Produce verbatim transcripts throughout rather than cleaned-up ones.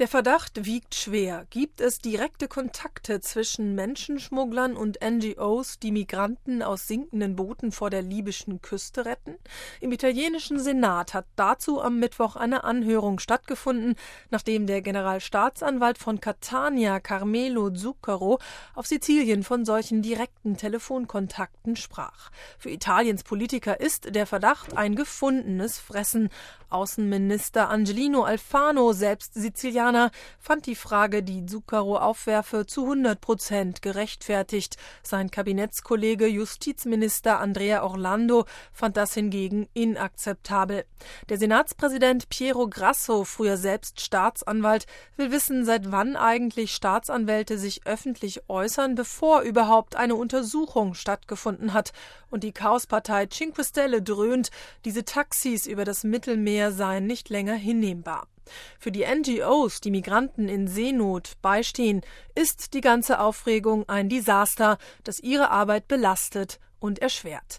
Der Verdacht wiegt schwer. Gibt es direkte Kontakte zwischen Menschenschmugglern und N G Os, die Migranten aus sinkenden Booten vor der libyschen Küste retten? Im italienischen Senat hat dazu am Mittwoch eine Anhörung stattgefunden, nachdem der Generalstaatsanwalt von Catania, Carmelo Zuccaro, auf Sizilien von solchen direkten Telefonkontakten sprach. Für Italiens Politiker ist der Verdacht ein gefundenes Fressen. Außenminister Angelino Alfano, selbst Sizilianer, fand die Frage, die Zuccaro aufwerfe, zu hundert Prozent gerechtfertigt. Sein Kabinettskollege Justizminister Andrea Orlando fand das hingegen inakzeptabel. Der Senatspräsident Piero Grasso, früher selbst Staatsanwalt, will wissen, seit wann eigentlich Staatsanwälte sich öffentlich äußern, bevor überhaupt eine Untersuchung stattgefunden hat. Und die Chaospartei Cinque Stelle dröhnt, diese Taxis über das Mittelmeer seien nicht länger hinnehmbar. Für die N G Os, die Migranten in Seenot beistehen, ist die ganze Aufregung ein Desaster, das ihre Arbeit belastet und erschwert.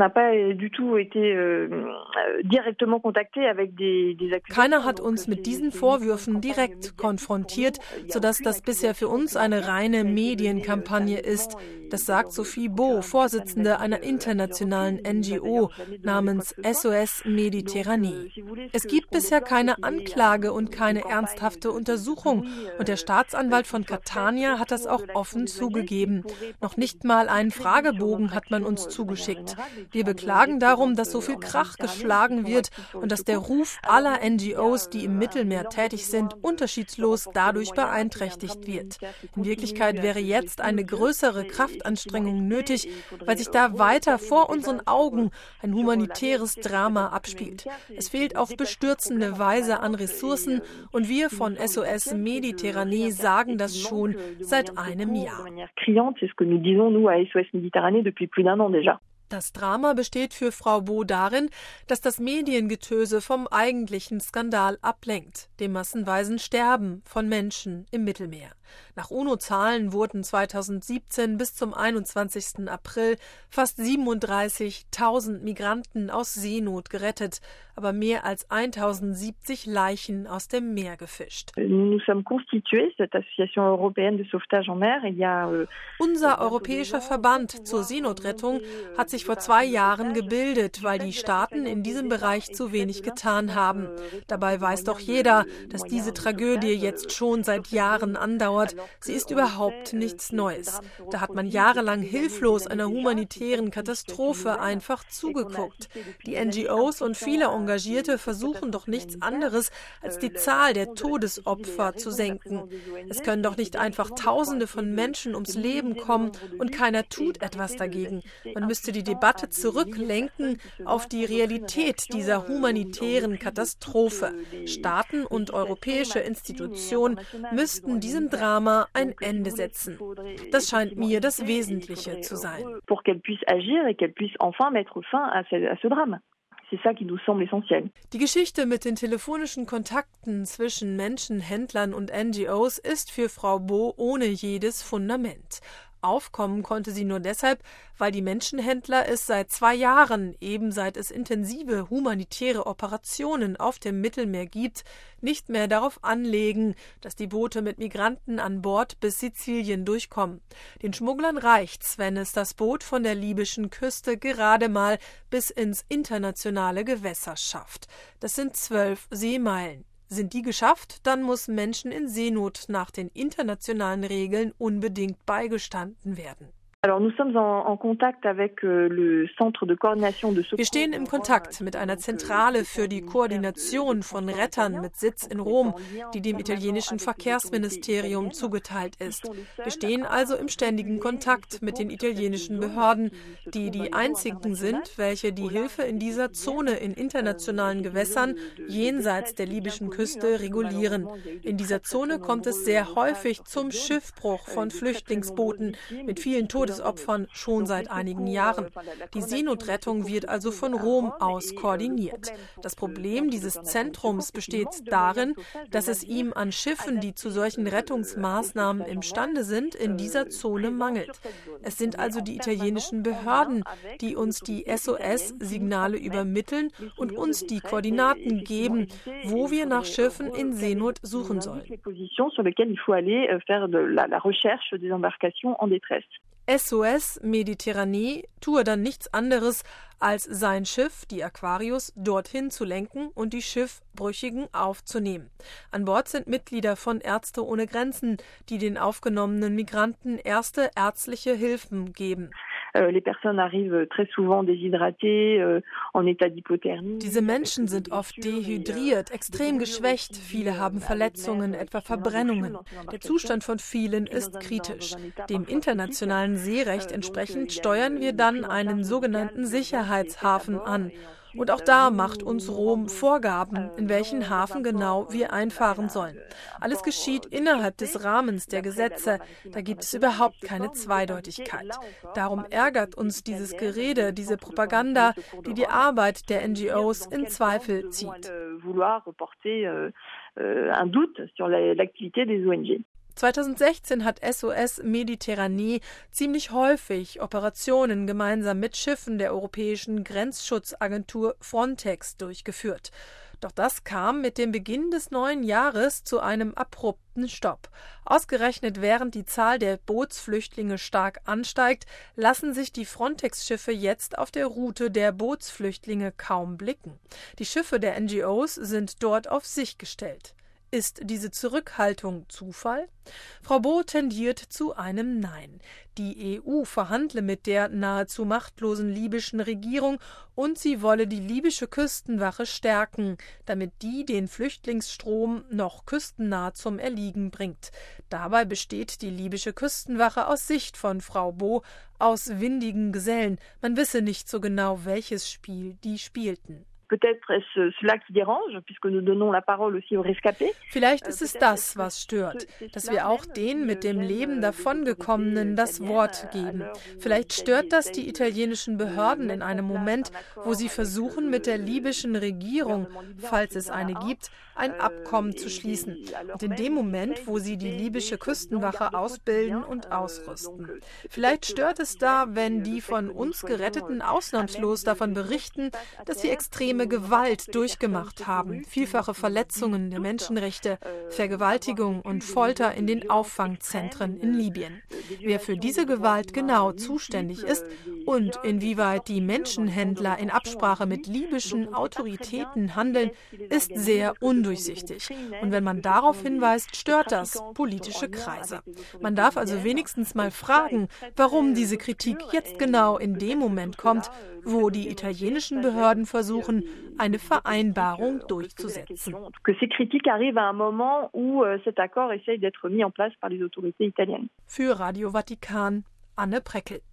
Keiner hat uns mit diesen Vorwürfen direkt konfrontiert, sodass das bisher für uns eine reine Medienkampagne ist. Das sagt Sophie Bo, Vorsitzende einer internationalen N G O namens S O S Mediterranee. Es gibt bisher keine Anklage und keine ernsthafte Untersuchung. Und der Staatsanwalt von Catania hat das auch offen zugegeben. Noch nicht mal einen Fragebogen hat man uns zugeschickt. Wir beklagen darum, dass so viel Krach geschlagen wird und dass der Ruf aller N G Os, die im Mittelmeer tätig sind, unterschiedslos dadurch beeinträchtigt wird. In Wirklichkeit wäre jetzt eine größere Kraftanstrengung nötig, weil sich da weiter vor unseren Augen ein humanitäres Drama abspielt. Es fehlt auf bestürzende Weise an Ressourcen und wir von S O S Mediterranee sagen das schon seit einem Jahr. Das Drama besteht für Frau Bo darin, dass das Mediengetöse vom eigentlichen Skandal ablenkt, dem massenweisen Sterben von Menschen im Mittelmeer. Nach UNO-Zahlen wurden zweitausendsiebzehn bis zum einundzwanzigsten April fast siebenunddreißigtausend Migranten aus Seenot gerettet, aber mehr als eintausendsiebzig Leichen aus dem Meer gefischt. Unser europäischer Verband zur Seenotrettung hat sich vor zwei Jahren gebildet, weil die Staaten in diesem Bereich zu wenig getan haben. Dabei weiß doch jeder, dass diese Tragödie jetzt schon seit Jahren andauert. Sie ist überhaupt nichts Neues. Da hat man jahrelang hilflos einer humanitären Katastrophe einfach zugeguckt. Die N G Os und viele Engagierte versuchen doch nichts anderes, als die Zahl der Todesopfer zu senken. Es können doch nicht einfach Tausende von Menschen ums Leben kommen und keiner tut etwas dagegen. Man müsste die Debatte zurücklenken auf die Realität dieser humanitären Katastrophe. Staaten und europäische Institutionen müssten diesem Drama ein Ende setzen. Das scheint mir das Wesentliche zu sein. Die Geschichte mit den telefonischen Kontakten zwischen Menschenhändlern und N G Os ist für Frau Bo ohne jedes Fundament. Aufkommen konnte sie nur deshalb, weil die Menschenhändler es seit zwei Jahren, eben seit es intensive humanitäre Operationen auf dem Mittelmeer gibt, nicht mehr darauf anlegen, dass die Boote mit Migranten an Bord bis Sizilien durchkommen. Den Schmugglern reicht's, wenn es das Boot von der libyschen Küste gerade mal bis ins internationale Gewässer schafft. Das sind zwölf Seemeilen. Sind die geschafft, dann muss Menschen in Seenot nach den internationalen Regeln unbedingt beigestanden werden. Wir stehen im Kontakt mit einer Zentrale für die Koordination von Rettern mit Sitz in Rom, die dem italienischen Verkehrsministerium zugeteilt ist. Wir stehen also im ständigen Kontakt mit den italienischen Behörden, die die einzigen sind, welche die Hilfe in dieser Zone in internationalen Gewässern jenseits der libyschen Küste regulieren. In dieser Zone kommt es sehr häufig zum Schiffbruch von Flüchtlingsbooten mit vielen Todesopfern Todesopfern schon seit einigen Jahren. Die Seenotrettung wird also von Rom aus koordiniert. Das Problem dieses Zentrums besteht darin, dass es ihm an Schiffen, die zu solchen Rettungsmaßnahmen imstande sind, in dieser Zone mangelt. Es sind also die italienischen Behörden, die uns die S O S-Signale übermitteln und uns die Koordinaten geben, wo wir nach Schiffen in Seenot suchen sollen. S O S Mediterranee tue dann nichts anderes, als sein Schiff, die Aquarius, dorthin zu lenken und die Schiffbrüchigen aufzunehmen. An Bord sind Mitglieder von Ärzte ohne Grenzen, die den aufgenommenen Migranten erste ärztliche Hilfen geben. Diese Menschen sind oft dehydriert, extrem geschwächt. Viele haben Verletzungen, etwa Verbrennungen. Der Zustand von vielen ist kritisch. Dem internationalen Seerecht entsprechend steuern wir dann einen sogenannten Sicherheitshafen an. Und auch da macht uns Rom Vorgaben, in welchen Hafen genau wir einfahren sollen. Alles geschieht innerhalb des Rahmens der Gesetze. Da gibt es überhaupt keine Zweideutigkeit. Darum ärgert uns dieses Gerede, diese Propaganda, die die Arbeit der N G Os in Zweifel zieht. zweitausendsechzehn hat S O S Mediterranee ziemlich häufig Operationen gemeinsam mit Schiffen der europäischen Grenzschutzagentur Frontex durchgeführt. Doch das kam mit dem Beginn des neuen Jahres zu einem abrupten Stopp. Ausgerechnet während die Zahl der Bootsflüchtlinge stark ansteigt, lassen sich die Frontex-Schiffe jetzt auf der Route der Bootsflüchtlinge kaum blicken. Die Schiffe der N G Os sind dort auf sich gestellt. Ist diese Zurückhaltung Zufall? Frau Bo tendiert zu einem Nein. Die E U verhandle mit der nahezu machtlosen libyschen Regierung und sie wolle die libysche Küstenwache stärken, damit die den Flüchtlingsstrom noch küstennah zum Erliegen bringt. Dabei besteht die libysche Küstenwache aus Sicht von Frau Bo aus windigen Gesellen. Man wisse nicht so genau, welches Spiel die spielten. Vielleicht ist es das, was stört, dass wir auch den mit dem Leben davongekommenen das Wort geben. Vielleicht stört das die italienischen Behörden in einem Moment, wo sie versuchen, mit der libyschen Regierung, falls es eine gibt, ein Abkommen zu schließen. Und in dem Moment, wo sie die libysche Küstenwache ausbilden und ausrüsten. Vielleicht stört es da, wenn die von uns Geretteten ausnahmslos davon berichten, dass sie extreme Gewalt durchgemacht haben, vielfache Verletzungen der Menschenrechte, Vergewaltigung und Folter in den Auffangzentren in Libyen. Wer für diese Gewalt genau zuständig ist und inwieweit die Menschenhändler in Absprache mit libyschen Autoritäten handeln, ist sehr undurchsichtig. Und wenn man darauf hinweist, stört das politische Kreise. Man darf also wenigstens mal fragen, warum diese Kritik jetzt genau in dem Moment kommt, wo die italienischen Behörden versuchen, eine Vereinbarung durchzusetzen. Für Radio Vatikan, Anne Preckel.